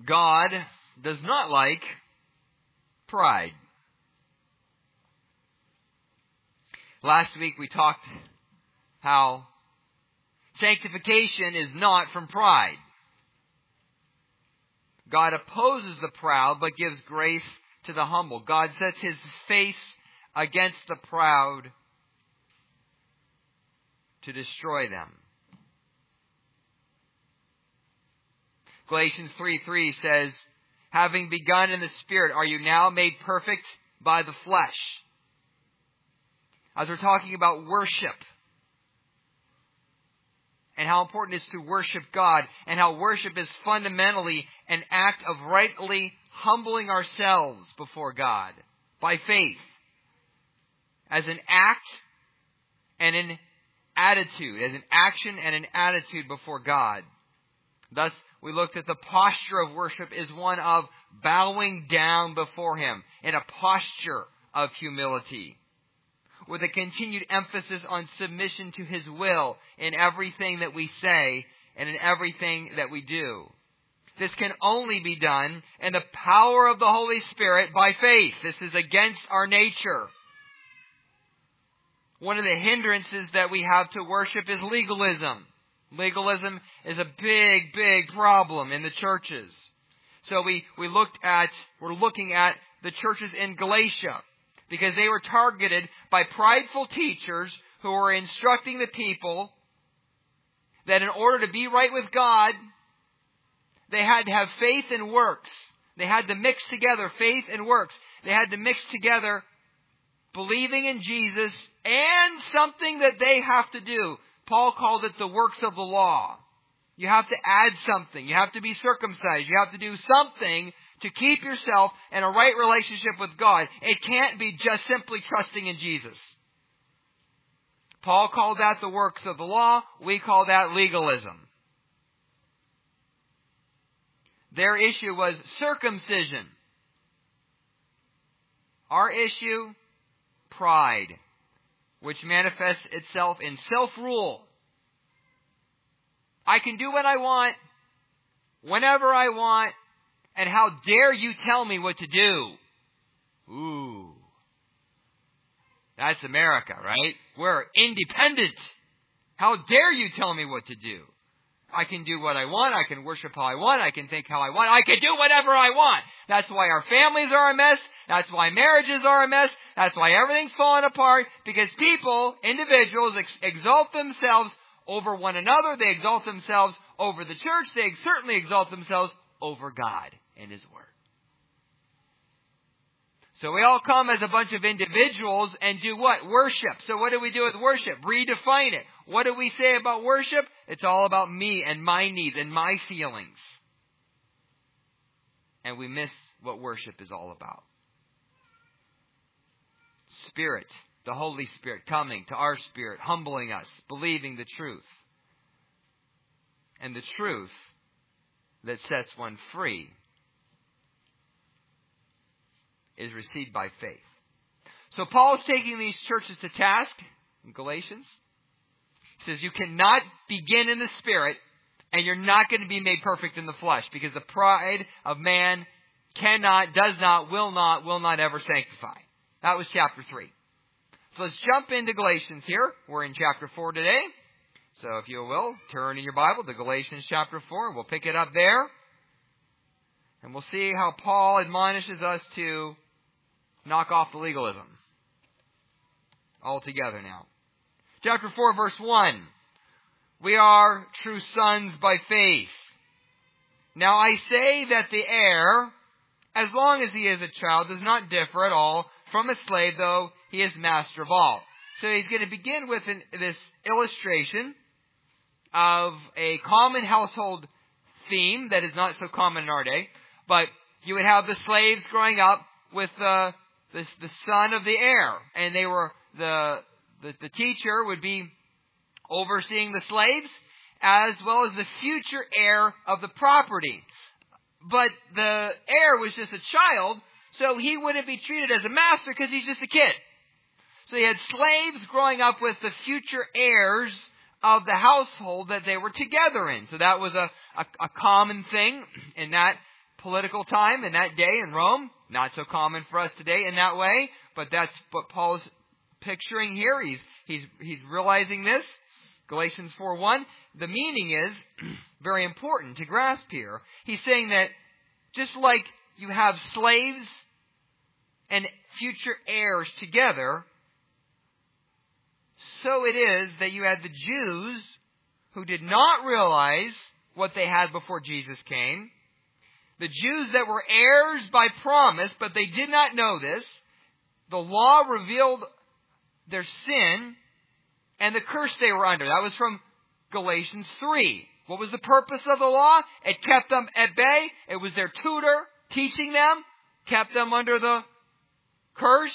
God does not like pride. Last week we talked how sanctification is not from pride. God opposes the proud but gives grace to the humble. God sets His face against the proud to destroy them. Galatians 3:3 says, having begun in the Spirit, are you now made perfect by the flesh? As we're talking about worship, and how important it is to worship God, and how worship is fundamentally an act of rightly humbling ourselves before God by faith, as an act and an attitude, as an action and an attitude before God. Thus, we looked at the posture of worship is one of bowing down before Him in a posture of humility, with a continued emphasis on submission to His will in everything that we say and in everything that we do. This can only be done in the power of the Holy Spirit by faith. This is against our nature. One of the hindrances that we have to worship is legalism. Legalism is a big, big problem in the churches. So we're looking at the churches in Galatia, because they were targeted by prideful teachers who were instructing the people that in order to be right with God, they had to have faith and works. They had to mix together faith and works. They had to mix together believing in Jesus and something that they have to do. Paul called it the works of the law. You have to add something. You have to be circumcised. You have to do something to keep yourself in a right relationship with God. It can't be just simply trusting in Jesus. Paul called that the works of the law. We call that legalism. Their issue was circumcision. Our issue, pride, which manifests itself in self-rule. I can do what I want, whenever I want, and how dare you tell me what to do? Ooh. That's America, right? We're independent. How dare you tell me what to do? I can do what I want. I can worship how I want. I can think how I want. I can do whatever I want. That's why our families are a mess. That's why marriages are a mess. That's why everything's falling apart. Because people, individuals, exalt themselves over one another. They exalt themselves over the church. They certainly exalt themselves over God and His Word. So we all come as a bunch of individuals and do what? Worship. So what do we do with worship? Redefine it. What do we say about worship? It's all about me and my needs and my feelings. And we miss what worship is all about. Spirit, the Holy Spirit coming to our spirit, humbling us, believing the truth. And the truth that sets one free is received by faith. So Paul is taking these churches to task in Galatians. He says you cannot begin in the Spirit and you're not going to be made perfect in the flesh, because the pride of man cannot, does not, will not ever sanctify. That was chapter 3. So let's jump into Galatians here. We're in chapter 4 today. So if you will, turn in your Bible to Galatians chapter 4. We'll pick it up there. And we'll see how Paul admonishes us to knock off the legalism altogether now. Chapter 4, verse 1. We are true sons by faith. Now I say that the heir, as long as he is a child, does not differ at all from a slave, though he is master of all. So he's going to begin with this illustration of a common household theme that is not so common in our day. But you would have the slaves growing up with the son of the heir. And they were the teacher would be overseeing the slaves as well as the future heir of the property. But the heir was just a child, so he wouldn't be treated as a master because he's just a kid. So he had slaves growing up with the future heirs of the household that they were together in. So that was a common thing in that political time in that day in Rome. Not so common for us today in that way, but that's what Paul's picturing here. He's realizing this. Galatians 4:1. The meaning is very important to grasp here. He's saying that just like you have slaves and future heirs together, so it is that you had the Jews who did not realize what they had before Jesus came. The Jews that were heirs by promise, but they did not know this. The law revealed their sin and the curse they were under. That was from Galatians 3. What was the purpose of the law? It kept them at bay. It was their tutor teaching them, kept them under the curse.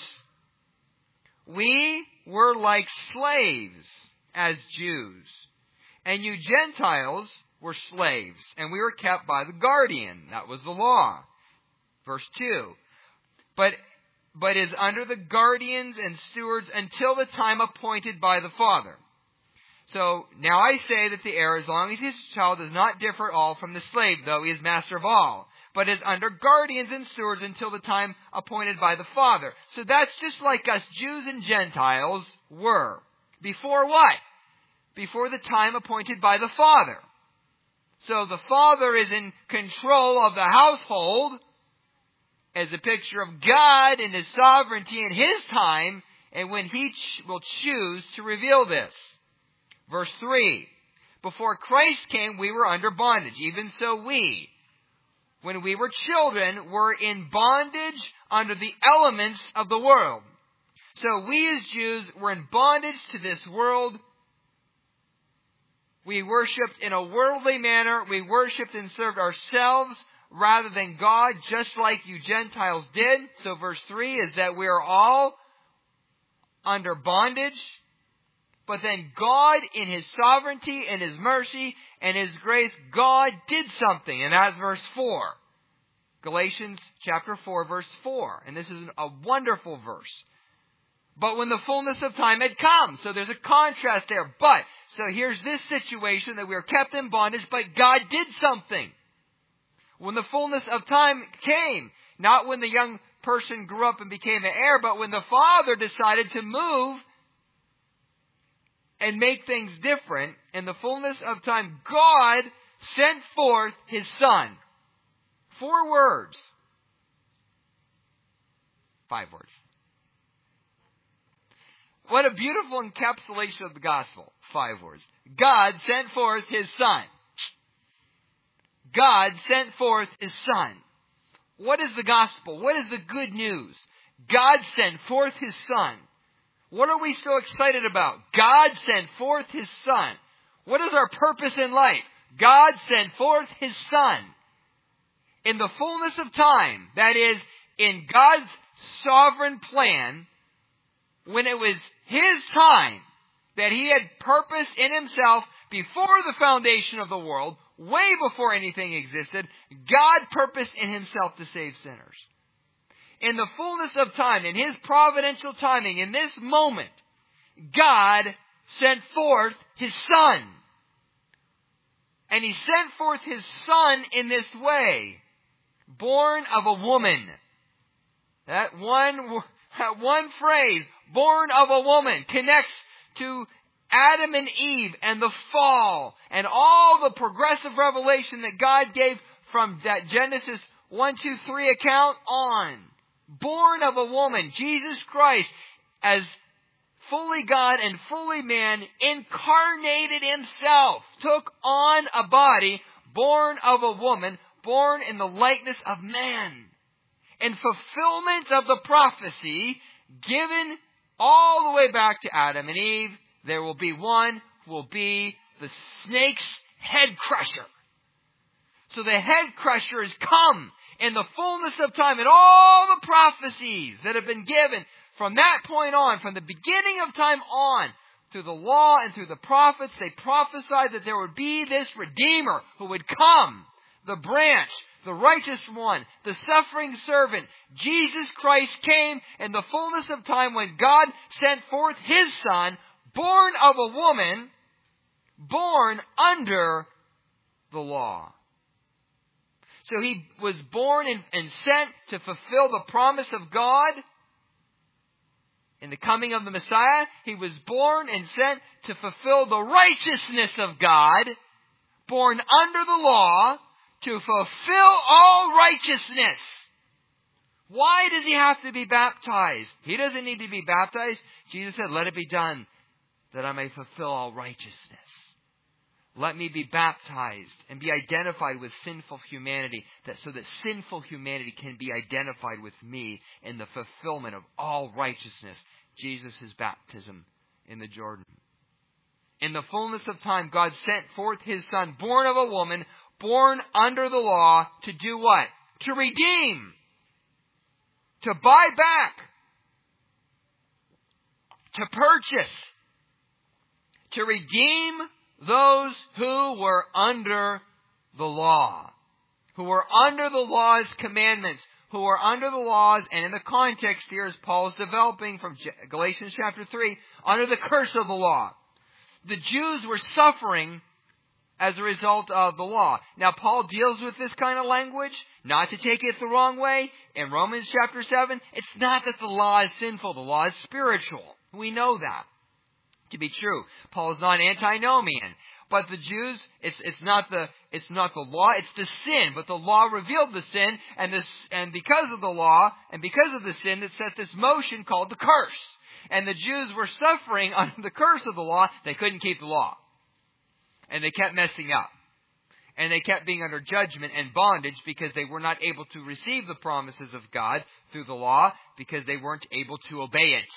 We were like slaves as Jews, and you Gentiles were slaves, and we were kept by the guardian. That was the law. Verse 2. But is under the guardians and stewards until the time appointed by the Father. So, now I say that the heir, as long as he is a child, does not differ at all from the slave, though he is master of all, but is under guardians and stewards until the time appointed by the Father. So that's just like us Jews and Gentiles were. Before what? Before the time appointed by the Father. So the Father is in control of the household as a picture of God and His sovereignty in His time and when He will choose to reveal this. Verse 3. Before Christ came, we were under bondage. Even so we, when we were children, were in bondage under the elements of the world. So we as Jews were in bondage to this world. We worshipped in a worldly manner. We worshipped and served ourselves rather than God, just like you Gentiles did. So verse 3 is that we are all under bondage. But then God, in His sovereignty and His mercy and His grace, God did something. And that's verse 4. Galatians chapter 4, verse 4. And this is a wonderful verse. But when the fullness of time had come. So there's a contrast there. But, so here's this situation that we are kept in bondage, but God did something. When the fullness of time came, not when the young person grew up and became an heir, but when the father decided to move and make things different, in the fullness of time, God sent forth His Son. 4 words. 5 words. What a beautiful encapsulation of the gospel. 5 words. God sent forth His Son. God sent forth His Son. What is the gospel? What is the good news? God sent forth His Son. What are we so excited about? God sent forth His Son. What is our purpose in life? God sent forth His Son. In the fullness of time, that is, in God's sovereign plan, when it was His time that He had purposed in Himself before the foundation of the world, way before anything existed, God purposed in Himself to save sinners. In the fullness of time, in His providential timing, in this moment, God sent forth His Son. And He sent forth His Son in this way, born of a woman. That one phrase, born of a woman, connects to Adam and Eve and the fall and all the progressive revelation that God gave from that Genesis 1, 2, 3 account on. Born of a woman, Jesus Christ, as fully God and fully man, incarnated Himself, took on a body, born of a woman, born in the likeness of man. In fulfillment of the prophecy given all the way back to Adam and Eve, there will be one who will be the snake's head crusher. So the head crusher has come in the fullness of time, and all the prophecies that have been given from that point on, from the beginning of time on, through the law and through the prophets, they prophesied that there would be this Redeemer who would come, the branch, the righteous one, the suffering servant. Jesus Christ came in the fullness of time when God sent forth His Son, born of a woman, born under the law. So he was born and sent to fulfill the promise of God. In the coming of the Messiah, he was born and sent to fulfill the righteousness of God, born under the law, to fulfill all righteousness. Why does he have to be baptized? He doesn't need to be baptized. Jesus said, let it be done that I may fulfill all righteousness. Let me be baptized and be identified with sinful humanity, so that sinful humanity can be identified with me in the fulfillment of all righteousness. Jesus' baptism in the Jordan. In the fullness of time, God sent forth His Son, born of a woman, born under the law, to do what? To redeem. To buy back. To purchase. To redeem those who were under the law. Who were under the law's commandments. Who are under the laws, and in the context here, as Paul is developing from Galatians chapter 3, under the curse of the law. The Jews were suffering as a result of the law. Now, Paul deals with this kind of language, not to take it the wrong way. In Romans chapter 7, it's not that the law is sinful. The law is spiritual. We know that to be true. Paul is not antinomian. But the Jews, it's not the law, it's the sin. But the law revealed the sin, and because of the law, and because of the sin, it set this motion called the curse. And the Jews were suffering under the curse of the law. They couldn't keep the law. And they kept messing up. And they kept being under judgment and bondage because they were not able to receive the promises of God through the law, because they weren't able to obey it.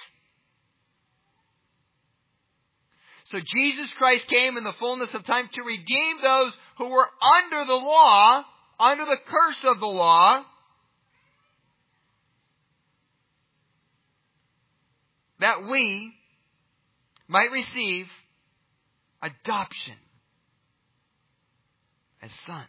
So Jesus Christ came in the fullness of time to redeem those who were under the law, under the curse of the law, that we might receive adoption as sons.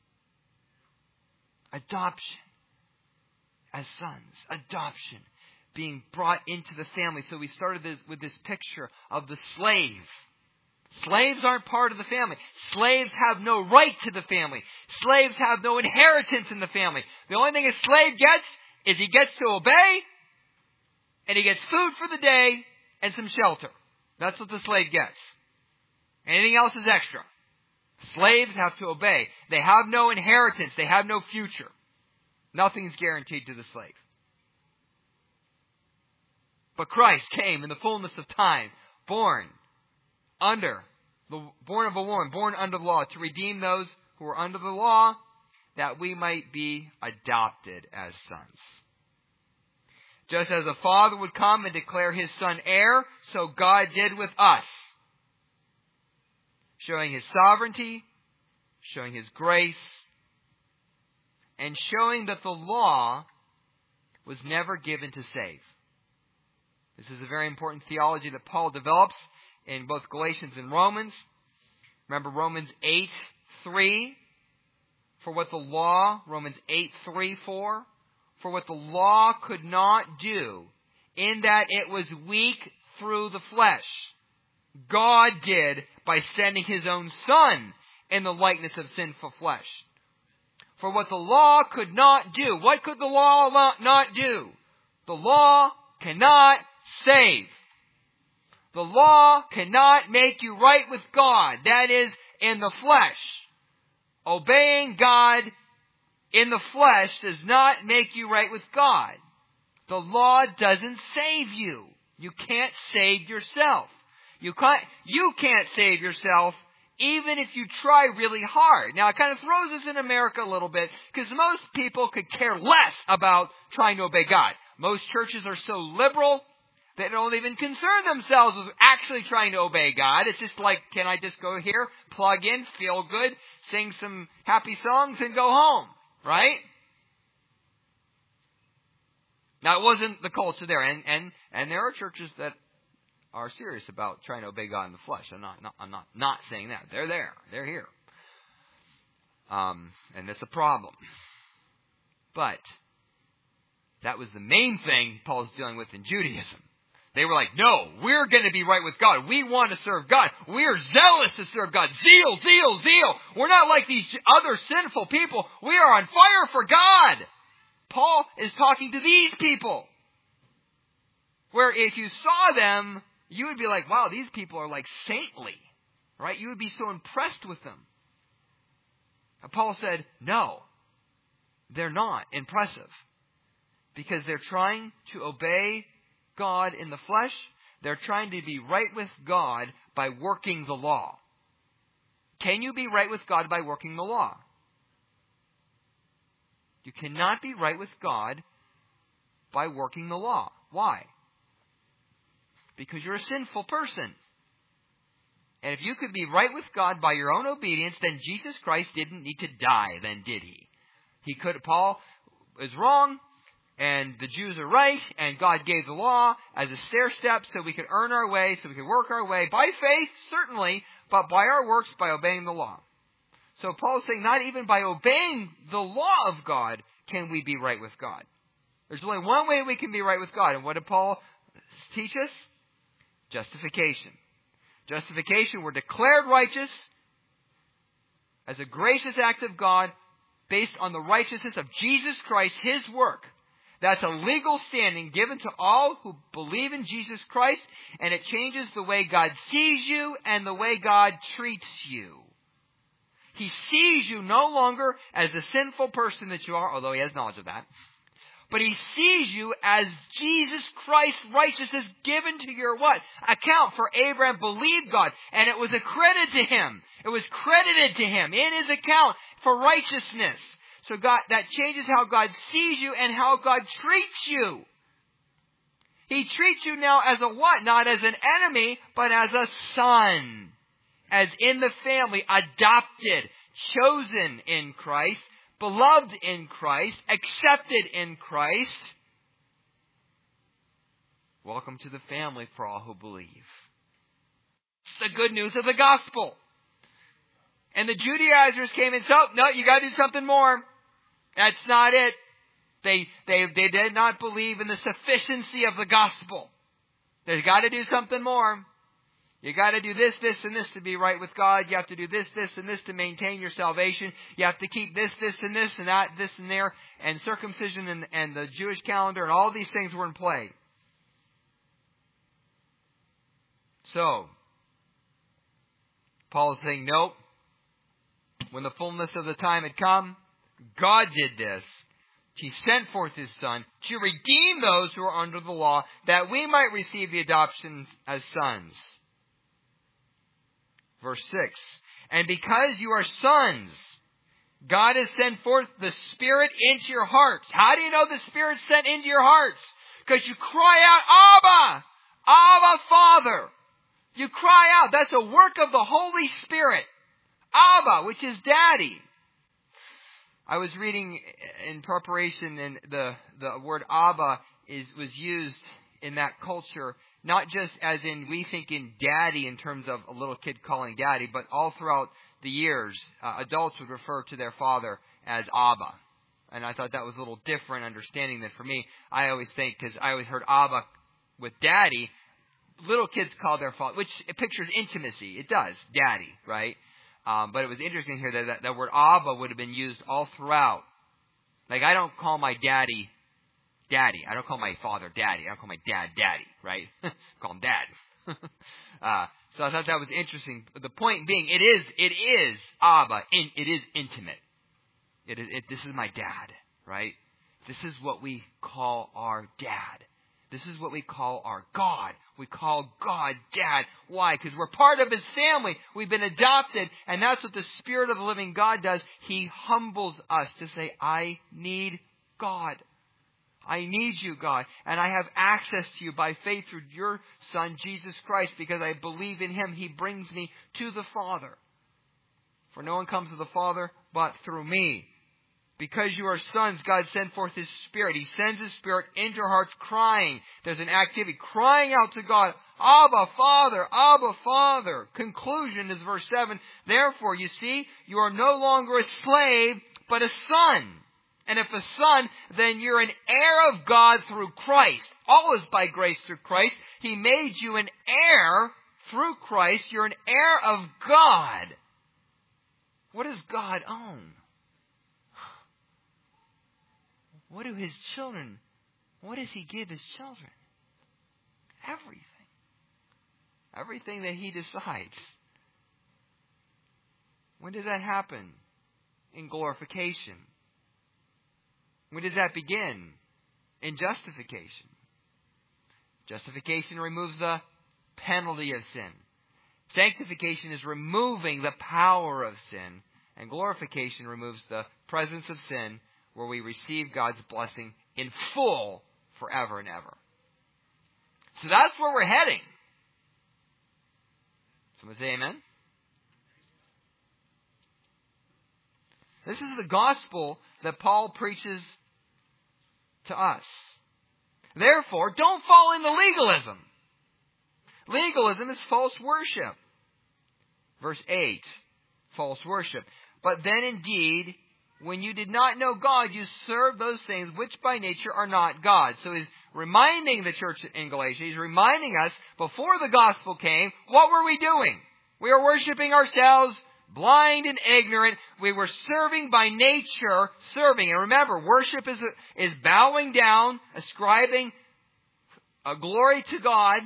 Adoption as sons. Adoption. Being brought into the family. So we started with this picture of the slave. Slaves aren't part of the family. Slaves have no right to the family. Slaves have no inheritance in the family. The only thing a slave gets is he gets to obey, and he gets food for the day and some shelter. That's what the slave gets. Anything else is extra. Slaves have to obey. They have no inheritance. They have no future. Nothing's guaranteed to the slave. But Christ came in the fullness of time, born of a woman, born under the law, to redeem those who are under the law, that we might be adopted as sons. Just as a father would come and declare his son heir, so God did with us, showing His sovereignty, showing His grace, and showing that the law was never given to save. This is a very important theology that Paul develops in both Galatians and Romans. Remember Romans 8:3, for what the law, Romans 8:3-4, for what the law could not do, in that it was weak through the flesh, God did by sending His own Son in the likeness of sinful flesh. For what the law could not do, what could the law not do? The law cannot save. The law cannot make you right with God. That is, in the flesh. Obeying God in the flesh does not make you right with God. The law doesn't save you. You can't save yourself. You can't save yourself even if you try really hard. Now, it kind of throws us in America a little bit, because most people could care less about trying to obey God. Most churches are so liberal, they don't even concern themselves with actually trying to obey God. It's just like, can I just go here, plug in, feel good, sing some happy songs, and go home, right? Now, it wasn't the culture there, and there are churches that are serious about trying to obey God in the flesh. I'm not saying that. They're there. They're here. And it's a problem. But that was the main thing Paul's dealing with in Judaism. They were like, no, we're going to be right with God. We want to serve God. We're zealous to serve God. Zeal, zeal, zeal. We're not like these other sinful people. We are on fire for God. Paul is talking to these people. Where if you saw them, you would be like, wow, these people are like saintly. Right? You would be so impressed with them. And Paul said, no, they're not impressive. Because they're trying to obey God in the flesh. They're trying to be right with God by working the law. Can you be right with God by working the law? You cannot be right with God by working the law. Why? Because you're a sinful person. And if you could be right with God by your own obedience, then Jesus Christ didn't need to die, then did he? Paul is wrong, and the Jews are right, and God gave the law as a stair step so we could earn our way, so we could work our way by faith, certainly, but by our works, by obeying the law. So Paul is saying not even by obeying the law of God can we be right with God. There's only one way we can be right with God. And what did Paul teach us? Justification. Justification, we're declared righteous as a gracious act of God based on the righteousness of Jesus Christ, His work. That's a legal standing given to all who believe in Jesus Christ, and it changes the way God sees you and the way God treats you. He sees you no longer as the sinful person that you are, although He has knowledge of that. But He sees you as Jesus Christ's righteousness given to your what? Account. For Abraham believed God, and it was accredited to him. It was credited to him in his account for righteousness. So God, that changes how God sees you and how God treats you. He treats you now as a what? Not as an enemy, but as a son. As in the family, adopted, chosen in Christ, beloved in Christ, accepted in Christ. Welcome to the family for all who believe. It's the good news of the gospel. And the Judaizers came and said, oh, no, you got to do something more. That's not it. They did not believe in the sufficiency of the gospel. They've got to do something more. You got to do this, this, and this to be right with God. You have to do this, this, and this to maintain your salvation. You have to keep this, this, and this, and that, this, and there. And circumcision and the Jewish calendar and all these things were in play. So, Paul is saying, nope. When the fullness of the time had come, God did this. He sent forth His Son to redeem those who are under the law, that we might receive the adoption as sons. Verse 6. And because you are sons, God has sent forth the Spirit into your hearts. How do you know the Spirit's sent into your hearts? Because you cry out, Abba! Abba, Father! You cry out. That's a work of the Holy Spirit. Abba, which is Daddy. I was reading in preparation, and the word Abba was used in that culture, not just as in we think in daddy in terms of a little kid calling daddy, but all throughout the years, adults would refer to their father as Abba. And I thought that was a little different understanding than for me. I always think, because I always heard Abba with daddy, little kids call their father, which it pictures intimacy. It does, daddy, right? But it was interesting here that word Abba would have been used all throughout. Like, I don't call my daddy, daddy. I don't call my father daddy. I don't call my dad daddy, right? Call him dad. So I thought that was interesting. But the point being, it is Abba. It is intimate. This is my dad, right? This is what we call our dad. This is what we call our God. We call God Dad. Why? Because we're part of His family. We've been adopted. And that's what the Spirit of the living God does. He humbles us to say, I need God. I need you, God. And I have access to you by faith through your Son, Jesus Christ, because I believe in Him. He brings me to the Father. For no one comes to the Father but through me. Because you are sons, God sent forth His Spirit. He sends His Spirit into our hearts crying. There's an activity, crying out to God, Abba, Father, Abba, Father. Conclusion is verse 7. Therefore, you see, you are no longer a slave, but a son. And if a son, then you're an heir of God through Christ. All is by grace through Christ. He made you an heir through Christ. You're an heir of God. What does God own? What do His children, what does He give His children? Everything. Everything that He decides. When does that happen? In glorification. When does that begin? In justification. Justification removes the penalty of sin. Sanctification is removing the power of sin. And glorification removes the presence of sin, where we receive God's blessing in full forever and ever. So that's where we're heading. Someone say amen? This is the gospel that Paul preaches to us. Therefore, don't fall into legalism. Legalism is false worship. Verse 8, false worship. But then indeed, when you did not know God, you served those things which by nature are not God. So he's reminding the church in Galatia, he's reminding us, before the gospel came, what were we doing? We were worshiping ourselves, blind and ignorant. We were serving by nature, serving. And remember, worship is bowing down, ascribing a glory to God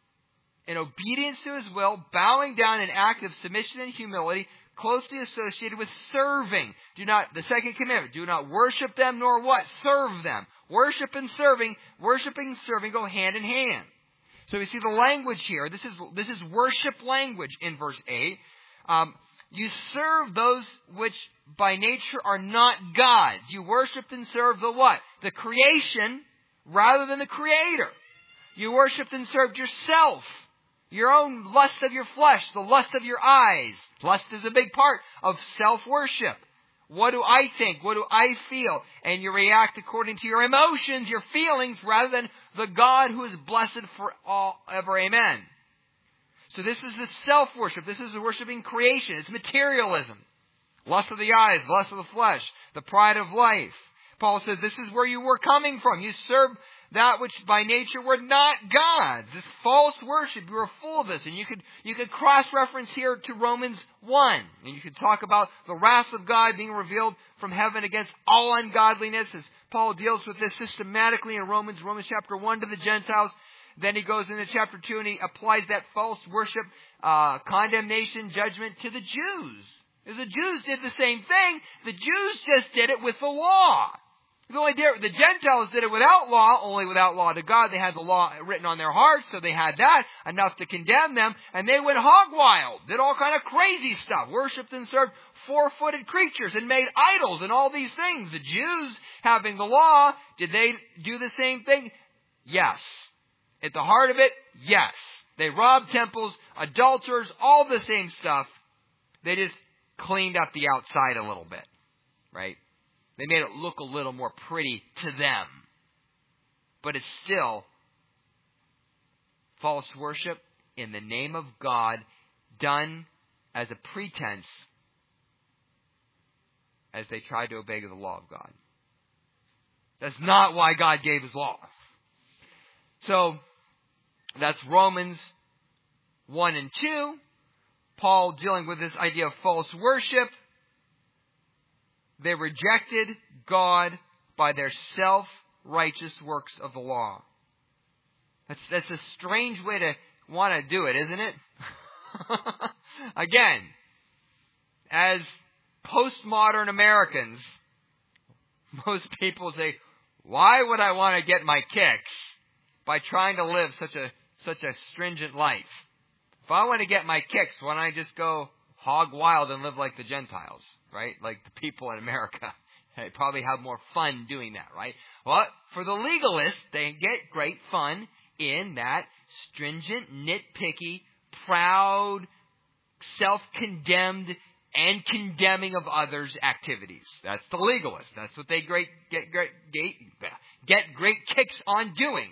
in obedience to His will, bowing down in act of submission and humility, closely associated with serving. The second commandment, do not worship them nor what? Serve them. Worship and serving go hand in hand. So we see the language here. This is worship language in verse 8. You serve those which by nature are not gods. You worshiped and served the what? The creation rather than the Creator. You worshiped and served yourself. Your own lust of your flesh, the lust of your eyes. Lust is a big part of self-worship. What do I think? What do I feel? And you react according to your emotions, your feelings, rather than the God who is blessed forever. Amen. So this is the self-worship. This is the worshiping creation. It's materialism. Lust of the eyes, lust of the flesh, the pride of life. Paul says this is where you were coming from. You served that which by nature were not gods. This false worship, you were full of this. And you could cross-reference here to Romans 1. And you could talk about the wrath of God being revealed from heaven against all ungodliness, as Paul deals with this systematically in Romans chapter 1 to the Gentiles. Then he goes into chapter 2 and he applies that false worship, condemnation, judgment to the Jews. The Jews did the same thing. The Jews just did it with the law. The Gentiles did it without law, only without law to God. They had the law written on their hearts, so they had that, enough to condemn them, and they went hog wild, did all kind of crazy stuff, worshipped and served four-footed creatures, and made idols and all these things. The Jews, having the law, did they do the same thing? Yes. At the heart of it, yes. They robbed temples, adulterers, all the same stuff. They just cleaned up the outside a little bit, right? They made it look a little more pretty to them. But it's still false worship in the name of God, done as a pretense as they tried to obey the law of God. That's not why God gave His law. So, that's Romans 1 and 2. Paul dealing with this idea of false worship. They rejected God by their self-righteous works of the law. That's a strange way to want to do it, isn't it? Again, as postmodern Americans, most people say, why would I want to get my kicks by trying to live such a stringent life? If I want to get my kicks, why don't I just go hog wild and live like the Gentiles, right? Like the people in America. They probably have more fun doing that, right? Well, for the legalists, they get great fun in that stringent, nitpicky, proud, self-condemned, and condemning of others' activities. That's the legalist. That's what they get great kicks on doing.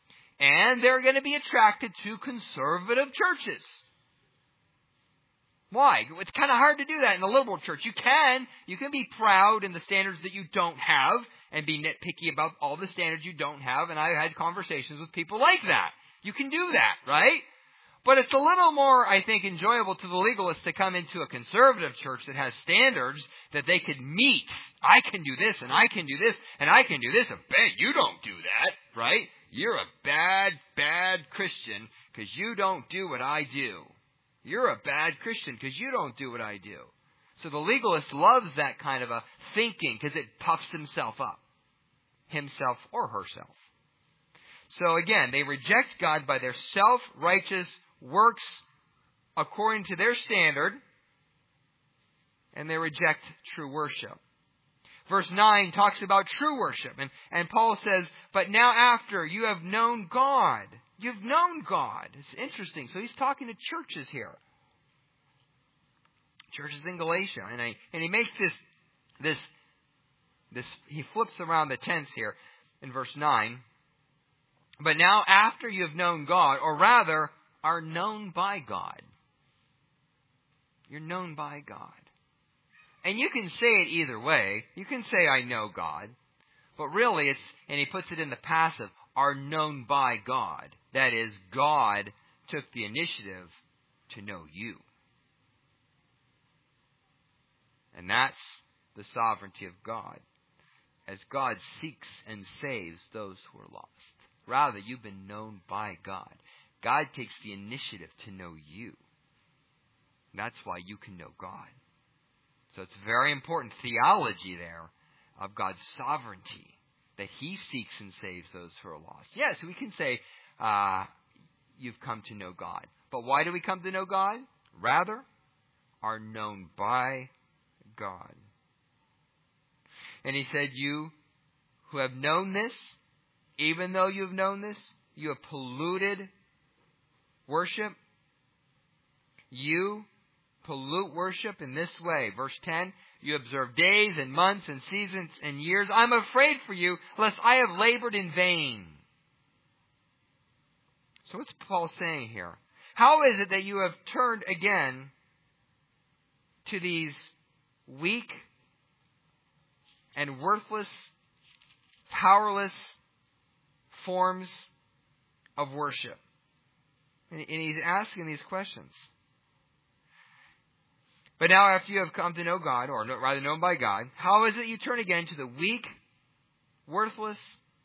And they're going to be attracted to conservative churches. Why? It's kind of hard to do that in the liberal church. You can be proud in the standards that you don't have and be nitpicky about all the standards you don't have. And I've had conversations with people like that. You can do that, right? But it's a little more, I think, enjoyable to the legalists to come into a conservative church that has standards that they could meet. I can do this, and I can do this, and I can do this. I bet you don't do that, right? You're a bad, bad Christian because you don't do what I do. You're a bad Christian because you don't do what I do. So the legalist loves that kind of a thinking because it puffs himself up. Himself or herself. So again, they reject God by their self-righteous works according to their standard, and they reject true worship. Verse 9 talks about true worship, and Paul says, but now after you have known God, you've known God. It's interesting. So he's talking to churches here. Churches in Galatia. And he makes this, he flips around the tense here in verse 9. But now after you have known God, or rather, are known by God. You're known by God. And you can say it either way. You can say, I know God. But really, it's, and he puts it in the passive, are known by God. That is, God took the initiative to know you. And that's the sovereignty of God, as God seeks and saves those who are lost. Rather, you've been known by God. God takes the initiative to know you. And that's why you can know God. So it's very important theology there of God's sovereignty, that He seeks and saves those who are lost. Yes, we can say you've come to know God. But why do we come to know God? Rather, are known by God. And he said, you who have known this, even though you have known this, you have polluted worship. You pollute worship in this way. Verse 10, you observe days and months and seasons and years. I'm afraid for you, lest I have labored in vain. So what's Paul saying here? How is it that you have turned again to these weak and worthless, powerless forms of worship? And he's asking these questions. But now after you have come to know God, or rather known by God, how is it you turn again to the weak, worthless,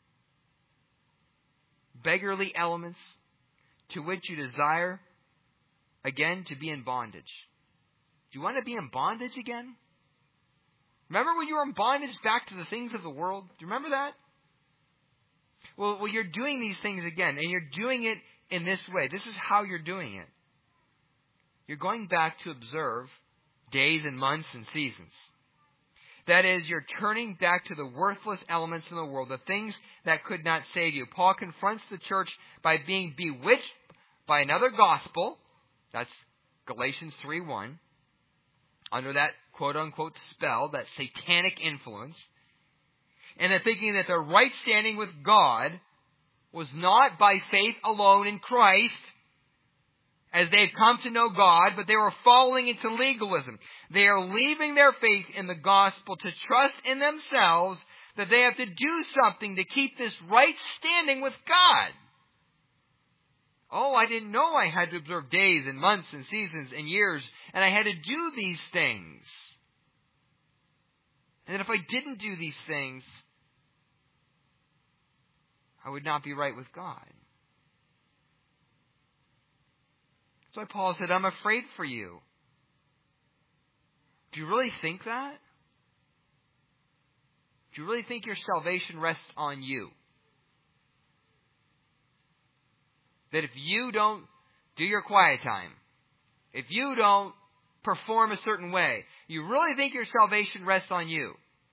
beggarly elements to which you desire again to be in bondage? Do you want to be in bondage again? Remember when you were in bondage back to the things of the world? Do you remember that? Well, you're doing these things again, and you're doing it in this way. This is how you're doing it. You're going back to observe days and months and seasons. That is, you're turning back to the worthless elements in the world, the things that could not save you. Paul confronts the church by being bewitched by another gospel. That's Galatians 3:1. Under that quote-unquote spell, that satanic influence. And they're thinking that their right standing with God was not by faith alone in Christ, as they had come to know God, but they were falling into legalism. They are leaving their faith in the gospel to trust in themselves that they have to do something to keep this right standing with God. Oh, I didn't know I had to observe days and months and seasons and years, and I had to do these things. And that if I didn't do these things, I would not be right with God. That's why Paul said, I'm afraid for you. Do you really think that? Do you really think your salvation rests on you? That if you don't do your quiet time, if you don't perform a certain way, you really think your salvation rests on you?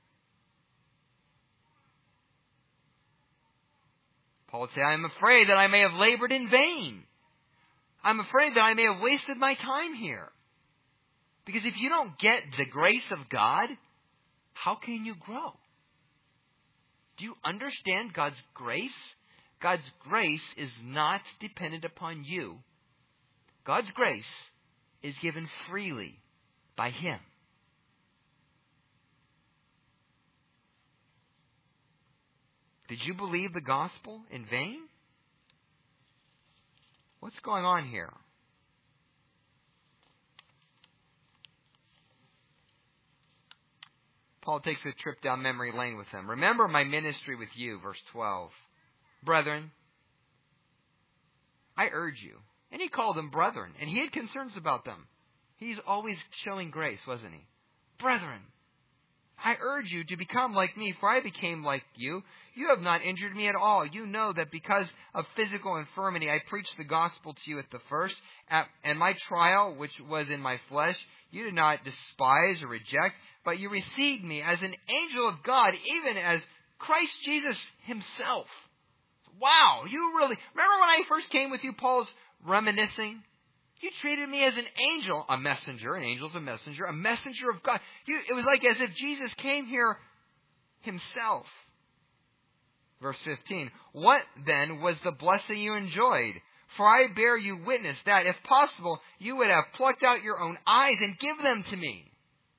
Paul would say, I am afraid that I may have labored in vain. I'm afraid that I may have wasted my time here. Because if you don't get the grace of God, how can you grow? Do you understand God's grace? God's grace is not dependent upon you. God's grace is given freely by Him. Did you believe the gospel in vain? What's going on here? Paul takes a trip down memory lane with them. Remember my ministry with you, verse 12. Brethren, I urge you. And he called them brethren. And he had concerns about them. He's always showing grace, wasn't he? Brethren, I urge you to become like me, for I became like you. You have not injured me at all. You know that because of physical infirmity, I preached the gospel to you at the first. And my trial, which was in my flesh, you did not despise or reject, but you received me as an angel of God, even as Christ Jesus Himself. Wow, you really... Remember when I first came with you, Paul's reminiscing? You treated me as an angel, a messenger. An angel's a messenger of God. It was like as if Jesus came here Himself. Verse 15. What then was the blessing you enjoyed? For I bear you witness that, if possible, you would have plucked out your own eyes and give them to me.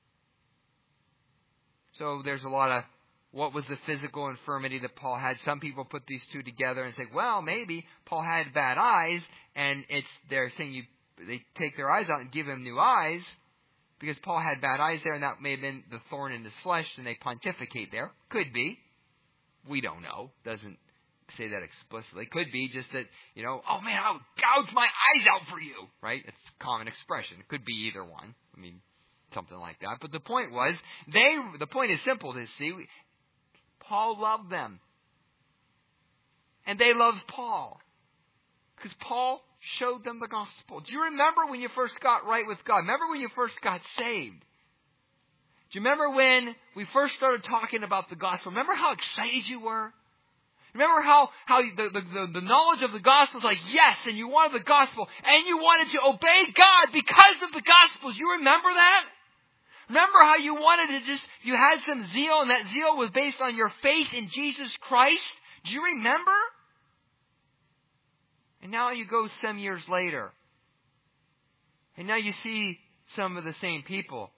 So there's a lot of, what was the physical infirmity that Paul had? Some people put these two together and say, well, maybe Paul had bad eyes, and they're saying they take their eyes out and give him new eyes, because Paul had bad eyes there, and that may have been the thorn in his flesh, and they pontificate there. Could be. We don't know. Doesn't say that explicitly. Could be just that, oh man, I'll gouge my eyes out for you, right? It's a common expression. It could be either one. I mean, something like that. But the point was, the point is simple to see. Paul loved them. And they loved Paul. Because Paul showed them the gospel. Do you remember when you first got right with God? Remember when you first got saved? Do you remember when we first started talking about the gospel? Remember how excited you were? Remember how the knowledge of the gospel was like, yes, and you wanted the gospel, and you wanted to obey God because of the gospel. Do you remember that? Remember how you wanted to you had some zeal, and that zeal was based on your faith in Jesus Christ? Do you remember? And now you go some years later, and now you see some of the same people,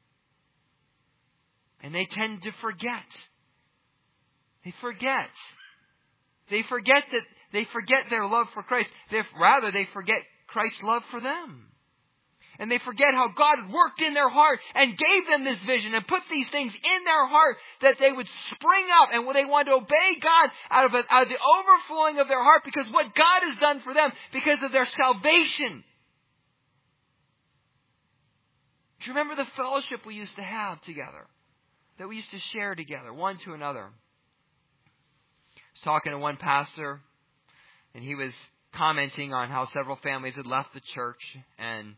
and they tend to forget. They forget. They forget their love for Christ. They forget Christ's love for them. And they forget how God had worked in their heart and gave them this vision and put these things in their heart that they would spring up and they wanted to obey God out of the overflowing of their heart, because what God has done for them, because of their salvation. Do you remember the fellowship we used to have together? That we used to share together, one to another. I was talking to one pastor, and he was commenting on how several families had left the church and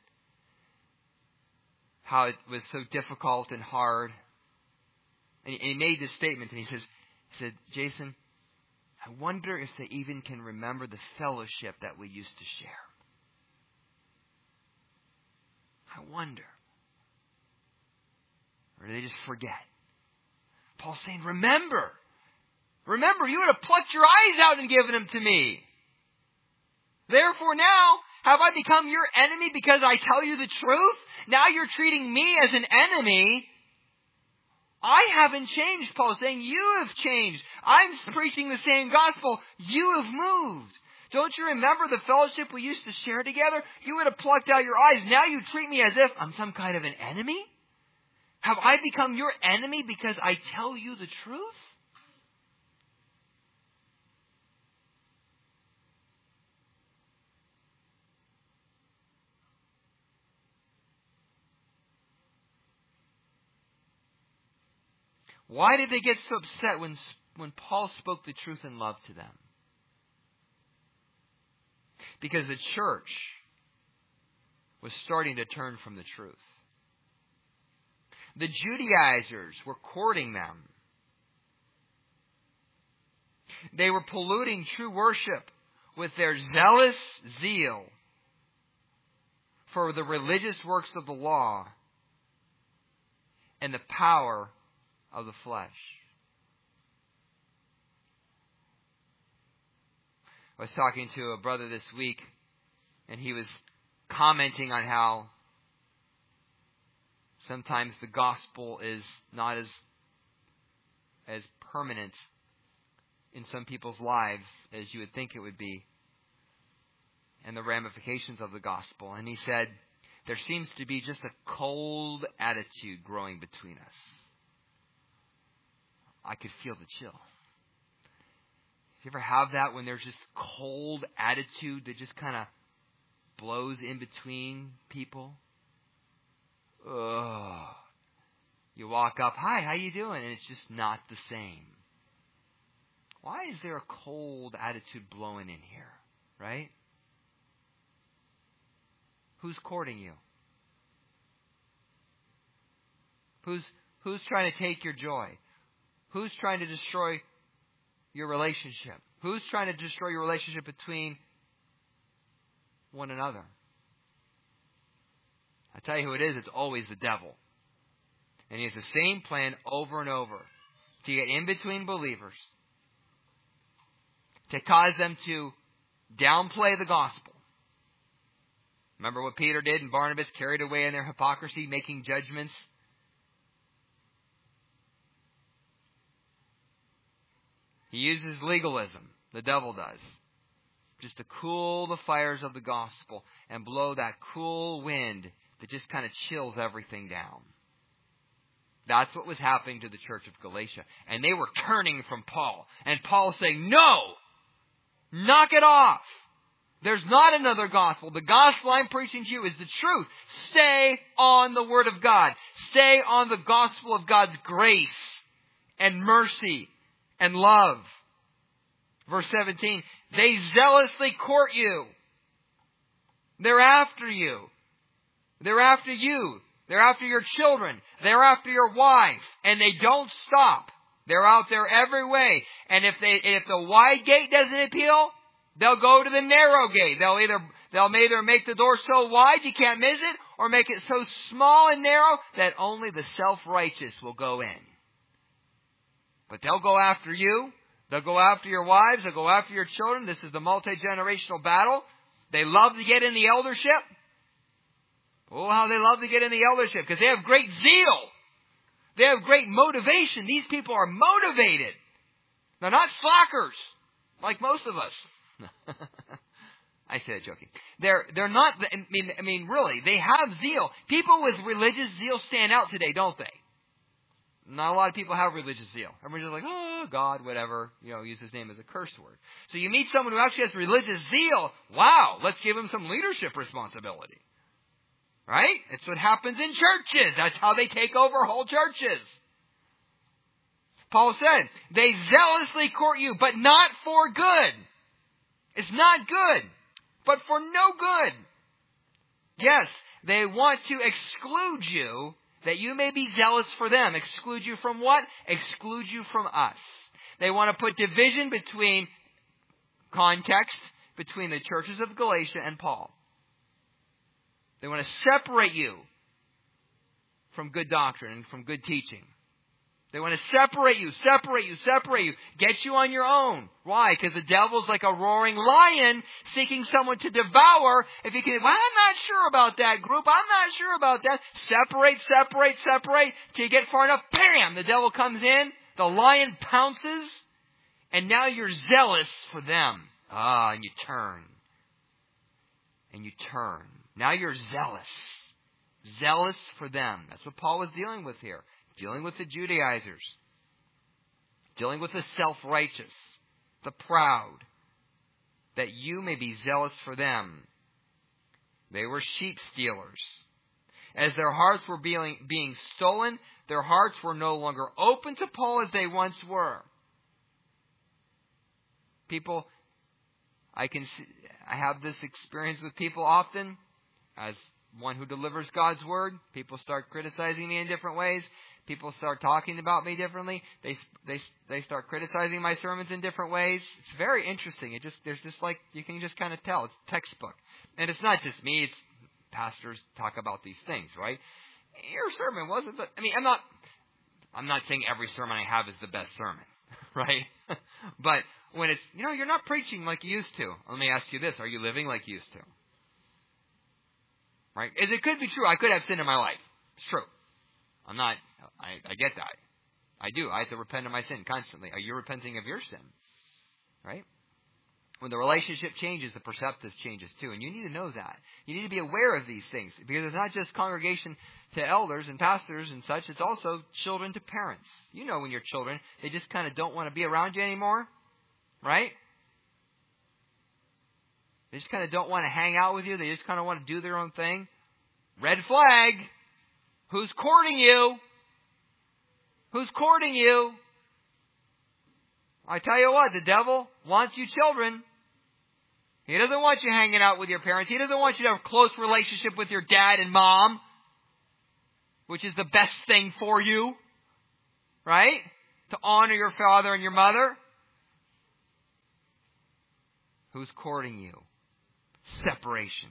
how it was so difficult and hard. And he made this statement, and he said, Jason, I wonder if they even can remember the fellowship that we used to share. I wonder. Or do they just forget? Paul's saying, remember, you would have plucked your eyes out and given them to me. Therefore now, have I become your enemy because I tell you the truth? Now you're treating me as an enemy. I haven't changed, Paul's saying. You have changed. I'm preaching the same gospel. You have moved. Don't you remember the fellowship we used to share together? You would have plucked out your eyes. Now you treat me as if I'm some kind of an enemy? Have I become your enemy because I tell you the truth? Why did they get so upset when Paul spoke the truth in love to them? Because the church was starting to turn from the truth. The Judaizers were courting them. They were polluting true worship with their zealous zeal for the religious works of the law and the power of the flesh. I was talking to a brother this week, and he was commenting on how Sometimes the gospel is not as permanent in some people's lives as you would think it would be, and the ramifications of the gospel. And he said, there seems to be just a cold attitude growing between us. I could feel the chill. You ever have that when there's this cold attitude that just kind of blows in between people? Ugh. You walk up, hi, how you doing? And it's just not the same. Why is there a cold attitude blowing in here? Right? Who's courting you? Who's trying to take your joy? Who's trying to destroy your relationship? Who's trying to destroy your relationship between one another? I tell you who it is. It's always the devil. And he has the same plan over and over to get in between believers, to cause them to downplay the gospel. Remember what Peter did and Barnabas, carried away in their hypocrisy, making judgments? He uses legalism, the devil does, just to cool the fires of the gospel and blow that cool wind that just kind of chills everything down. That's what was happening to the church of Galatia. And they were turning from Paul. And Paul saying, no! Knock it off! There's not another gospel. The gospel I'm preaching to you is the truth. Stay on the Word of God. Stay on the gospel of God's grace and mercy and love. Verse 17, they zealously court you. They're after you. They're after you. They're after your children. They're after your wife. And they don't stop. They're out there every way. And if the wide gate doesn't appeal, they'll go to the narrow gate. They'll either make the door so wide you can't miss it, or make it so small and narrow that only the self-righteous will go in. But they'll go after you. They'll go after your wives. They'll go after your children. This is the multi-generational battle. They love to get in the eldership. Oh, how they love to get in the eldership, because they have great zeal. They have great motivation. These people are motivated. They're not slackers, like most of us. I say that joking. They're not, I mean, really, they have zeal. People with religious zeal stand out today, don't they? Not a lot of people have religious zeal. Everyone's just like, oh, God, whatever. Use his name as a curse word. So you meet someone who actually has religious zeal. Wow, let's give him some leadership responsibility. Right? It's what happens in churches. That's how they take over whole churches. Paul said, they zealously court you, but not for good. It's not good, but for no good. Yes, they want to exclude you, that you may be zealous for them. Exclude you from what? Exclude you from us. They want to put division between context, between the churches of Galatia and Paul. They want to separate you from good doctrine and from good teaching. They want to separate you. Get you on your own. Why? Because the devil's like a roaring lion seeking someone to devour. If he can, well, I'm not sure about that group. I'm not sure about that. Separate. Till you get far enough, bam! The devil comes in. The lion pounces. And now you're zealous for them. And you turn. Now you're zealous. Zealous for them. That's what Paul was dealing with here. Dealing with the Judaizers. Dealing with the self-righteous. The proud. That you may be zealous for them. They were sheep stealers. As their hearts were being stolen, their hearts were no longer open to Paul as they once were. People, I have this experience with people often. As one who delivers God's Word, people start criticizing me in different ways. People start talking about me differently. They start criticizing my sermons in different ways. It's very interesting. There's just like, you can just kind of tell. It's textbook. And it's not just me. It's pastors talk about these things, right? Your sermon wasn't I'm not saying every sermon I have is the best sermon, right? But when it's, you're not preaching like you used to. Let me ask you this. Are you living like you used to? Right? As it could be true, I could have sin in my life. It's true. I get that. I do. I have to repent of my sin constantly. Are you repenting of your sin? Right? When the relationship changes, the perceptive changes too. And you need to know that. You need to be aware of these things. Because it's not just congregation to elders and pastors and such. It's also children to parents. You know when your children, they just kind of don't want to be around you anymore. Right? They just kind of don't want to hang out with you. They just kind of want to do their own thing. Red flag. Who's courting you? Who's courting you? I tell you what, the devil wants you children. He doesn't want you hanging out with your parents. He doesn't want you to have a close relationship with your dad and mom, which is the best thing for you, right? To honor your father and your mother. Who's courting you? Separation.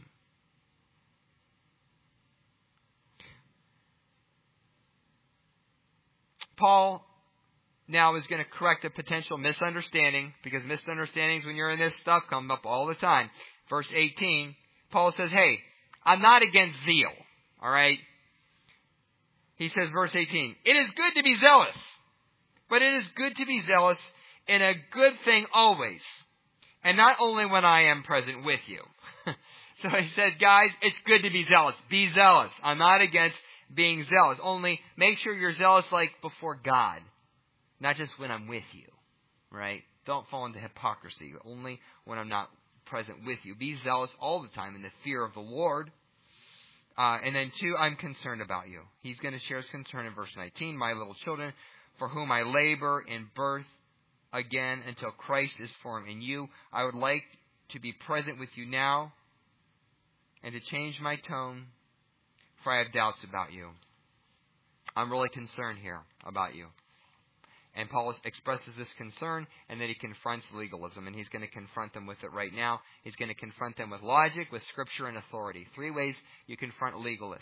Paul now is going to correct a potential misunderstanding, because misunderstandings when you're in this stuff come up all the time. Verse 18, Paul says, hey, I'm not against zeal. All right? He says, verse 18, it is good to be zealous, but it is good to be zealous in a good thing always, and not only when I am present with you. So he said, guys, it's good to be zealous. Be zealous. I'm not against being zealous. Only make sure you're zealous like before God. Not just when I'm with you, right? Don't fall into hypocrisy. Only when I'm not present with you. Be zealous all the time in the fear of the Lord. And then 2, I'm concerned about you. He's going to share his concern in verse 19. My little children, for whom I labor in birth again until Christ is formed in you. I would like to be present with you now and to change my tone, for I have doubts about you. I'm really concerned here about you. And Paul expresses this concern, and then he confronts legalism. And he's going to confront them with it right now. He's going to confront them with logic, with scripture, and authority. 3 ways you confront legalists.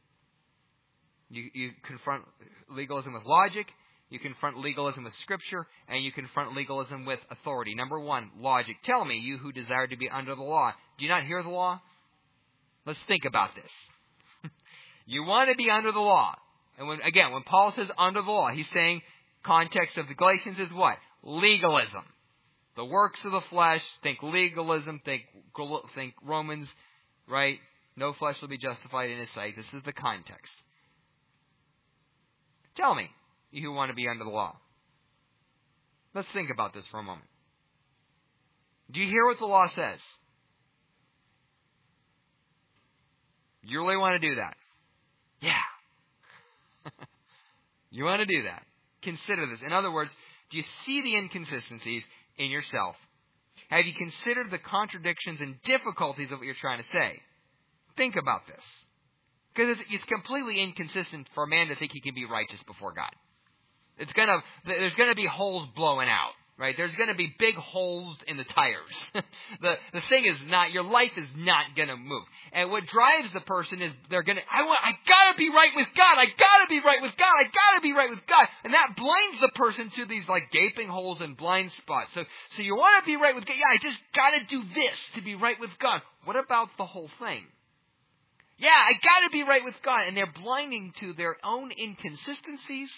You confront legalism with logic, you confront legalism with scripture, and you confront legalism with authority. Number 1, logic. Tell me, you who desire to be under the law, do you not hear the law? Let's think about this. You want to be under the law. And when Paul says under the law, he's saying, context of the Galatians is what? Legalism. The works of the flesh, think legalism, think Romans, right? No flesh will be justified in his sight. This is the context. Tell me, you who want to be under the law. Let's think about this for a moment. Do you hear what the law says? You really want to do that? Yeah. You want to do that. Consider this. In other words, do you see the inconsistencies in yourself? Have you considered the contradictions and difficulties of what you're trying to say? Think about this. Because it's completely inconsistent for a man to think he can be righteous before God. There's going to be holes blowing out, right? There's going to be big holes in the tires. The thing is not, your life is not going to move. And what drives the person is I got to be right with God. I got to be right with God. I got to be right with God. And that blinds the person to these like gaping holes and blind spots. So you want to be right with God. Yeah, I just got to do this to be right with God. What about the whole thing? Yeah, I got to be right with God. And they're blinding to their own inconsistencies.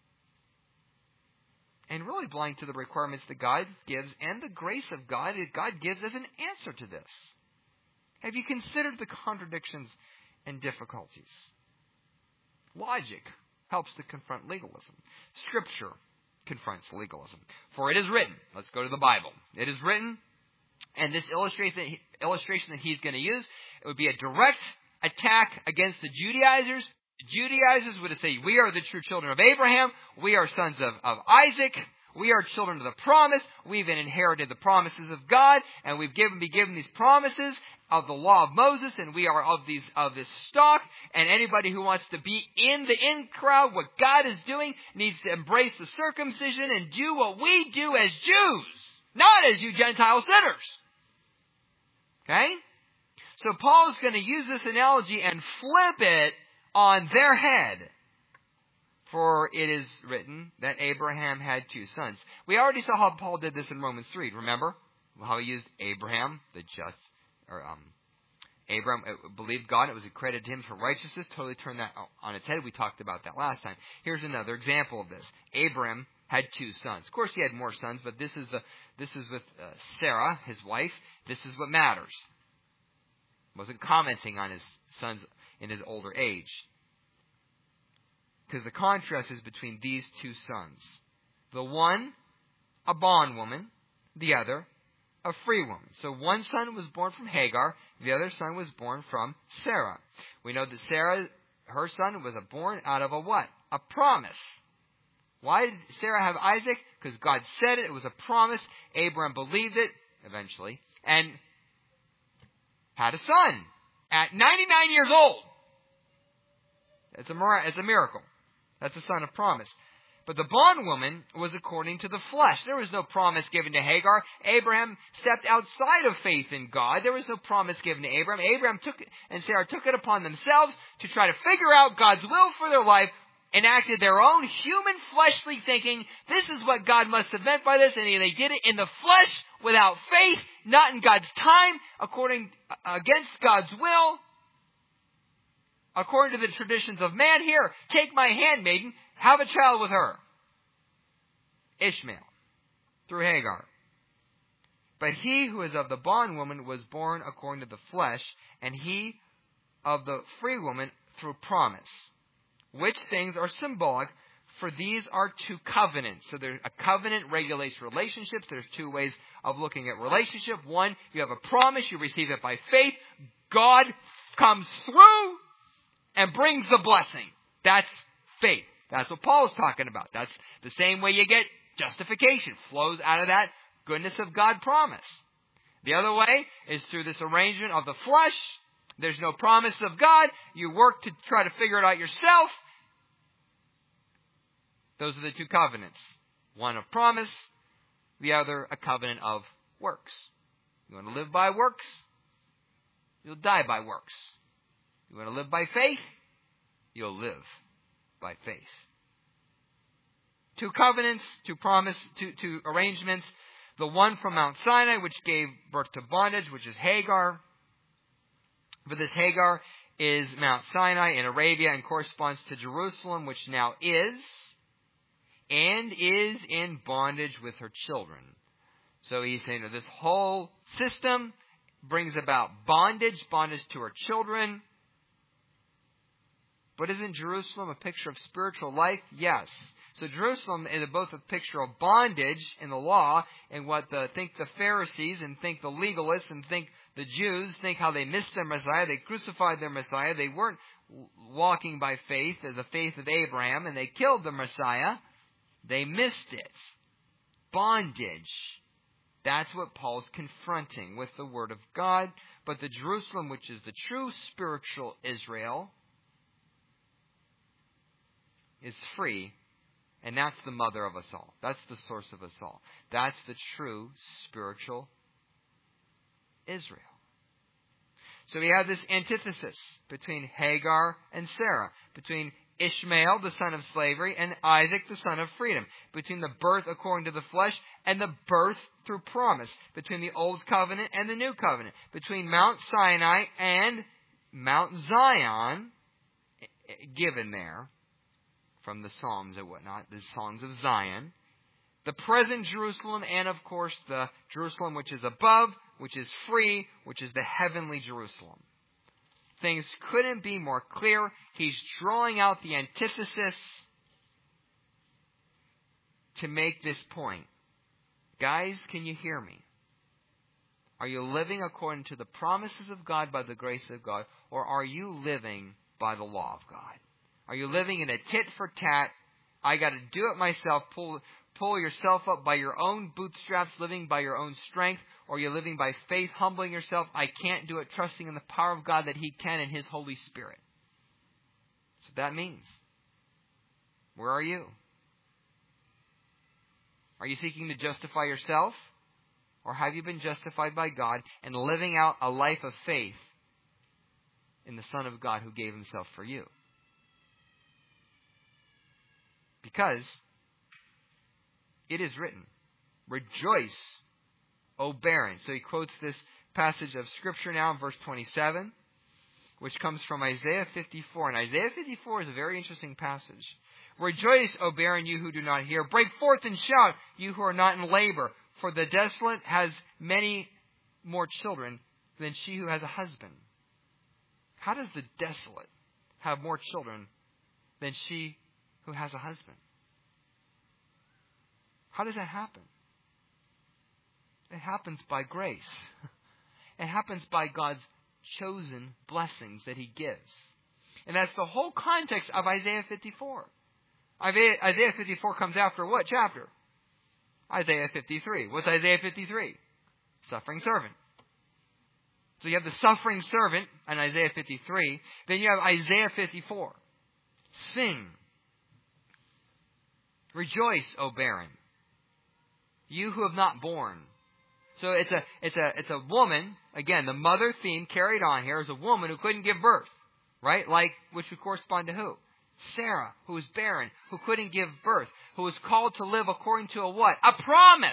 And really blind to the requirements that God gives and the grace of God that God gives as an answer to this. Have you considered the contradictions and difficulties? Logic helps to confront legalism. Scripture confronts legalism. For it is written, let's go to the Bible. It is written, and this illustration that he's going to use, it would be a direct attack against the Judaizers. The Judaizers would say, we are the true children of Abraham. We are sons of Isaac. We are children of the promise. We've inherited the promises of God, and we've been given these promises of the law of Moses, and we are of this stock. And anybody who wants to be in the in crowd, what God is doing, needs to embrace the circumcision and do what we do as Jews, not as you Gentile sinners. Okay? So Paul is going to use this analogy and flip it on their head. For it is written that Abraham had 2 sons. We already saw how Paul did this in Romans 3. Remember how he used Abraham, the just, Abraham believed God. It was accredited to him for righteousness. Totally turned that on its head. We talked about that last time. Here's another example of this. Abraham had 2 sons. Of course, he had more sons, but this is with Sarah, his wife. This is what matters. Wasn't commenting on his sons in his older age. Because the contrast is between these 2 sons. The one, a bondwoman. The other, a free woman. So one son was born from Hagar. The other son was born from Sarah. We know that Sarah, her son, was born out of a what? A promise. Why did Sarah have Isaac? Because God said it. It was a promise. Abraham believed it, eventually, and had a son at 99 years old. It's a miracle. That's a son of promise. But the bondwoman was according to the flesh. There was no promise given to Hagar. Abraham stepped outside of faith in God. There was no promise given to Abraham. Abraham and Sarah took it upon themselves to try to figure out God's will for their life, enacted their own human fleshly thinking. This is what God must have meant by this, and they did it in the flesh without faith, not in God's time, against God's will, according to the traditions of man. Here, take my handmaiden, have a child with her. Ishmael, through Hagar. But he who is of the bondwoman was born according to the flesh, and he of the free woman through promise. Which things are symbolic, for these are 2 covenants. So a covenant regulates relationships. There's 2 ways of looking at relationship. One, you have a promise, you receive it by faith. God comes through and brings the blessing. That's faith. That's what Paul's talking about. That's the same way you get justification. Flows out of that goodness of God promise. The other way is through this arrangement of the flesh. There's no promise of God. You work to try to figure it out yourself. Those are the 2 covenants. One of promise, the other a covenant of works. You want to live by works? You'll die by works. You want to live by faith? You'll live by faith. 2 covenants, 2 promise, 2 arrangements. The one from Mount Sinai, which gave birth to bondage, which is Hagar. But this Hagar is Mount Sinai in Arabia and corresponds to Jerusalem, which now is in bondage with her children. So he's saying that this whole system brings about bondage to her children. But isn't Jerusalem a picture of spiritual life? Yes. So Jerusalem is both a picture of bondage in the law and what think the Pharisees and think the legalists and think the Jews think how they missed their Messiah. They crucified their Messiah. They weren't walking by faith, as the faith of Abraham, and they killed the Messiah. They missed it. Bondage. That's what Paul's confronting with the Word of God. But the Jerusalem, which is the true spiritual Israel, is free, and that's the mother of us all. That's the source of us all. That's the true spiritual Israel. So we have this antithesis between Hagar and Sarah, between Ishmael, the son of slavery, and Isaac, the son of freedom, between the birth according to the flesh and the birth through promise, between the old covenant and the new covenant, between Mount Sinai and Mount Zion, given there from the Psalms and whatnot, the songs of Zion, the present Jerusalem, and of course the Jerusalem which is above, which is free, which is the heavenly Jerusalem. Things couldn't be more clear. He's drawing out the antithesis to make this point. Guys, can you hear me? Are you living according to the promises of God by the grace of God, or are you living by the law of God? Are you living in a tit for tat, I got to do it myself, pull yourself up by your own bootstraps, living by your own strength, or you're living by faith, humbling yourself, I can't do it, trusting in the power of God that He can in His Holy Spirit? That's what that means. Where are you? Are you seeking to justify yourself? Or have you been justified by God and living out a life of faith in the Son of God who gave Himself for you? Because it is written, rejoice O barren. So he quotes this passage of Scripture now in verse 27, which comes from Isaiah 54. And Isaiah 54 is a very interesting passage. Rejoice, O barren, you who do not hear. Break forth and shout, you who are not in labor. For the desolate has many more children than she who has a husband. How does the desolate have more children than she who has a husband? How does that happen? It happens by grace. It happens by God's chosen blessings that He gives. And that's the whole context of Isaiah 54. Isaiah 54 comes after what chapter? Isaiah 53. What's Isaiah 53? Suffering servant. So you have the suffering servant in Isaiah 53. Then you have Isaiah 54. Sing. Rejoice, O barren, you who have not born. So it's a woman, again, the mother theme carried on here is a woman who couldn't give birth. Right? Like, which would correspond to who? Sarah, who was barren, who couldn't give birth, who was called to live according to a what? A promise.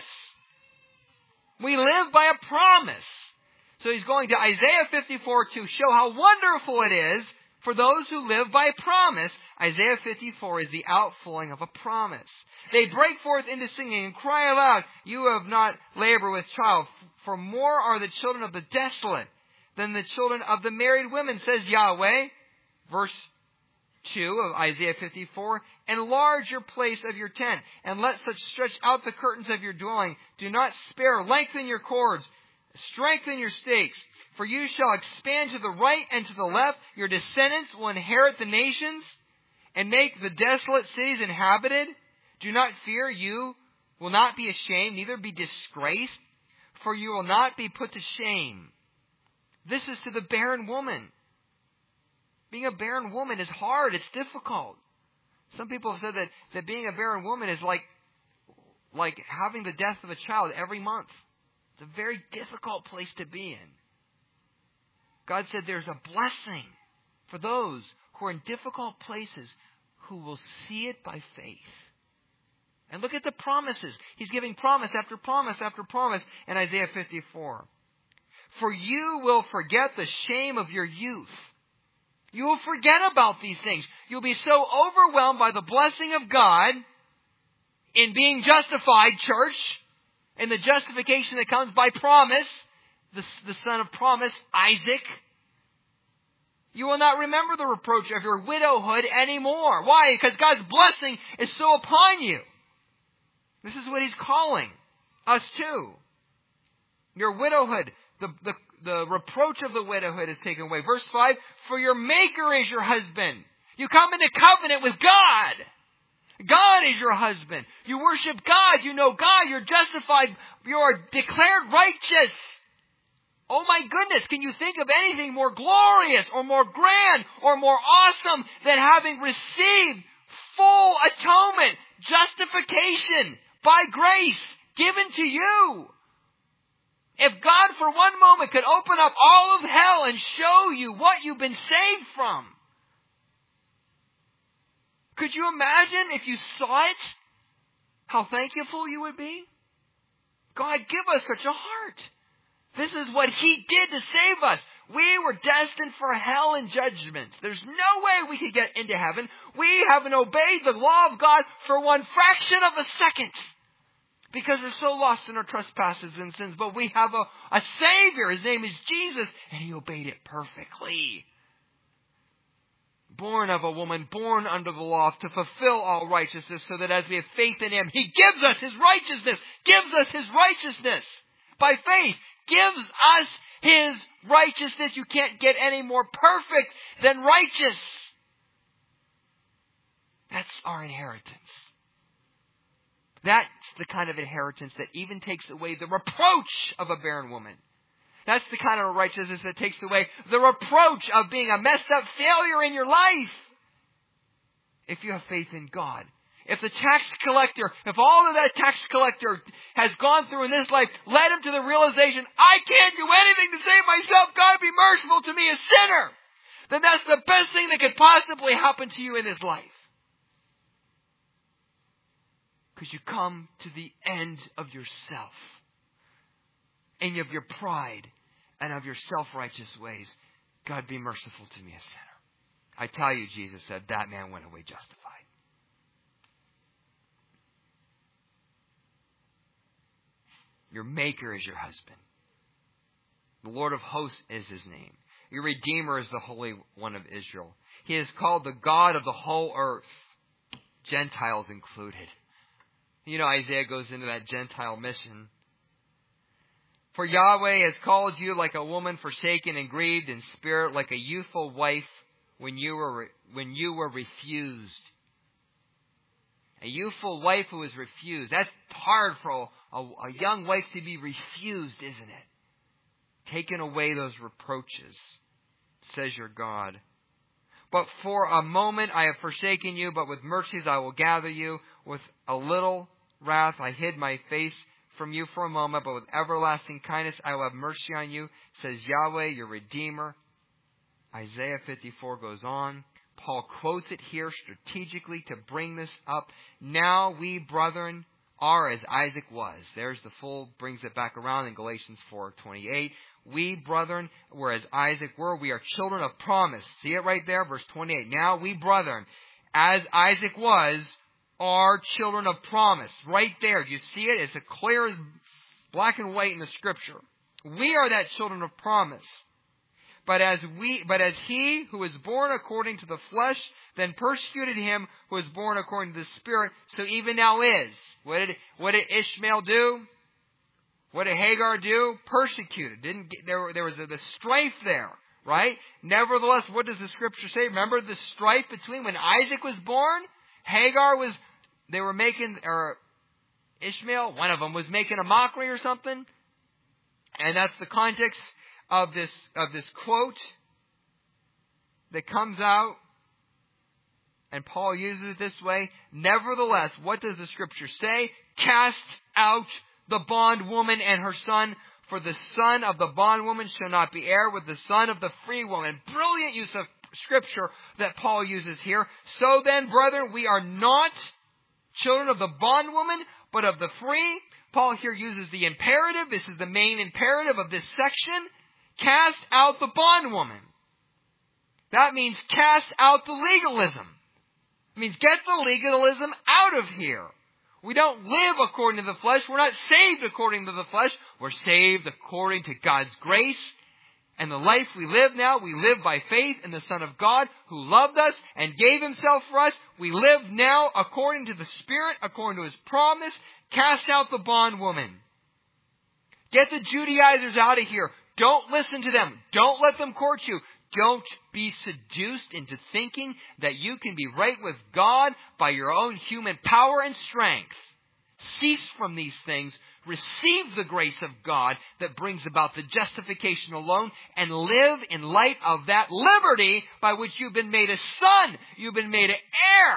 We live by a promise. So he's going to Isaiah 54 to show how wonderful it is for those who live by a promise. Isaiah 54 is the outflowing of a promise. They break forth into singing and cry aloud, you have not labored with child, for more are the children of the desolate than the children of the married women, says Yahweh. Verse 2 of Isaiah 54, enlarge your place of your tent, and let such stretch out the curtains of your dwelling. Do not spare, lengthen your cords, strengthen your stakes, for you shall expand to the right and to the left. Your descendants will inherit the nations, and make the desolate cities inhabited. Do not fear, you will not be ashamed, neither be disgraced, for you will not be put to shame. This is to the barren woman. Being a barren woman is hard. It's difficult. Some people have said that being a barren woman is like having the death of a child every month. It's a very difficult place to be in. God said there's a blessing for those who are in difficult places who will see it by faith. And look at the promises. He's giving promise after promise after promise in Isaiah 54. For you will forget the shame of your youth. You will forget about these things. You'll be so overwhelmed by the blessing of God in being justified, church, and the justification that comes by promise, the son of promise, Isaac. You will not remember the reproach of your widowhood anymore. Why? Because God's blessing is so upon you. This is what He's calling us to. Your widowhood, the reproach of the widowhood is taken away. Verse 5, for your Maker is your husband. You come into covenant with God. God is your husband. You worship God. You know God. You're justified. You are declared righteous. Oh my goodness, can you think of anything more glorious or more grand or more awesome than having received full atonement, justification by grace given to you? If God for one moment could open up all of hell and show you what you've been saved from, could you imagine if you saw it, how thankful you would be? God, give us such a heart. This is what He did to save us. We were destined for hell and judgment. There's no way we could get into heaven. We haven't obeyed the law of God for one fraction of a second, because we're so lost in our trespasses and sins. But we have a Savior. His name is Jesus, and He obeyed it perfectly. Born of a woman, born under the law, to fulfill all righteousness, so that as we have faith in Him, He gives us His righteousness. Gives us His righteousness. By faith, gives us His righteousness. You can't get any more perfect than righteous. That's our inheritance. That's the kind of inheritance that even takes away the reproach of a barren woman. That's the kind of righteousness that takes away the reproach of being a messed up failure in your life. If you have faith in God. If the tax collector, if all of that tax collector has gone through in this life, led him to the realization, I can't do anything to save myself, God be merciful to me, a sinner, then that's the best thing that could possibly happen to you in this life. Because you come to the end of yourself. and of your pride and of your self-righteous ways. God, be merciful to me, a sinner. I tell you, Jesus said, that man went away justified. Your Maker is your husband. The Lord of hosts is his name. Your Redeemer is the Holy One of Israel. He is called the God of the whole earth, Gentiles included. You know, Isaiah goes into that Gentile mission. For Yahweh has called you like a woman forsaken and grieved in spirit, like a youthful wife when you were refused. A youthful wife who is refused. That's hard for a young wife to be refused, isn't it? Taken away those reproaches, says your God. But for a moment I have forsaken you, but with mercies I will gather you. With a little wrath I hid my face from you for a moment, but with everlasting kindness I will have mercy on you, says Yahweh, your Redeemer. Isaiah 54 goes on. Paul quotes it here strategically to bring this up. Now we, brethren, are as Isaac was. There's the full, brings it back around in Galatians 4:28. We, brethren, were as Isaac were. We are children of promise. See it right there, verse 28. Now we, brethren, as Isaac was, are children of promise. Right there. Do you see it? It's a clear black and white in the Scripture. We are that children of promise. But as he who was born according to the flesh then persecuted him who was born according to the Spirit, so even now is. What did Ishmael do? What did Hagar do? Persecuted. There was the strife there, right? Nevertheless, what does the Scripture say? Remember the strife between when Isaac was born? Ishmael, one of them was making a mockery or something. And that's the context of this quote that comes out. And Paul uses it this way. Nevertheless, what does the Scripture say? Cast out the bondwoman and her son, for the son of the bondwoman shall not be heir with the son of the free woman. Brilliant use of Scripture that Paul uses here. So then, brethren, we are not children of the bondwoman, but of the free. Paul here uses the imperative. This is the main imperative of this section. Cast out the bondwoman. That means cast out the legalism. It means get the legalism out of here. We don't live according to the flesh. We're not saved according to the flesh. We're saved according to God's grace. And the life we live now, we live by faith in the Son of God who loved us and gave himself for us. We live now according to the Spirit, according to his promise. Cast out the bondwoman. Get the Judaizers out of here. Don't listen to them. Don't let them court you. Don't be seduced into thinking that you can be right with God by your own human power and strength. Cease from these things. Receive the grace of God that brings about the justification alone and live in light of that liberty by which you've been made a son. You've been made an heir.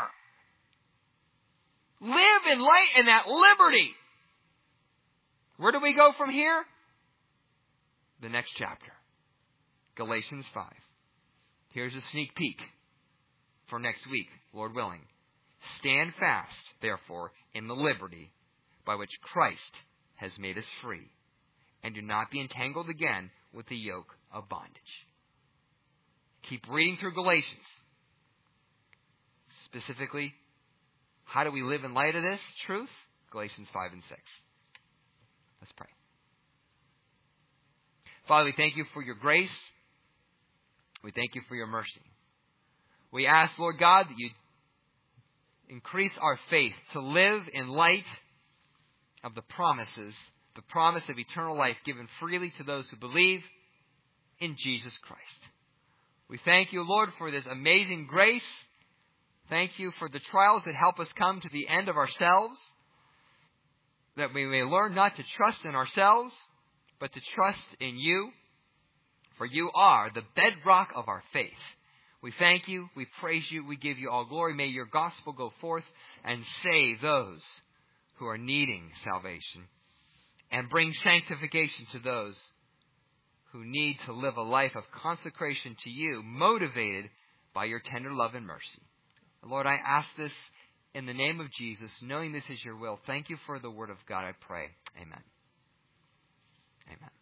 Live in light in that liberty. Where do we go from here? The next chapter. Galatians 5. Here's a sneak peek for next week, Lord willing. Stand fast, therefore, in the liberty by which Christ has made us free, and do not be entangled again with the yoke of bondage. Keep reading through Galatians. Specifically, how do we live in light of this truth? Galatians 5 and 6. Let's pray. Father, we thank you for your grace. We thank you for your mercy. We ask, Lord God, that you increase our faith to live in light of the promises, the promise of eternal life given freely to those who believe in Jesus Christ. We thank you, Lord, for this amazing grace. Thank you for the trials that help us come to the end of ourselves, that we may learn not to trust in ourselves, but to trust in you, for you are the bedrock of our faith. We thank you, we praise you, we give you all glory. May your gospel go forth and save those who are needing salvation, and bring sanctification to those who need to live a life of consecration to you, motivated by your tender love and mercy. Lord, I ask this in the name of Jesus, knowing this is your will. Thank you for the word of God, I pray. Amen. Amen.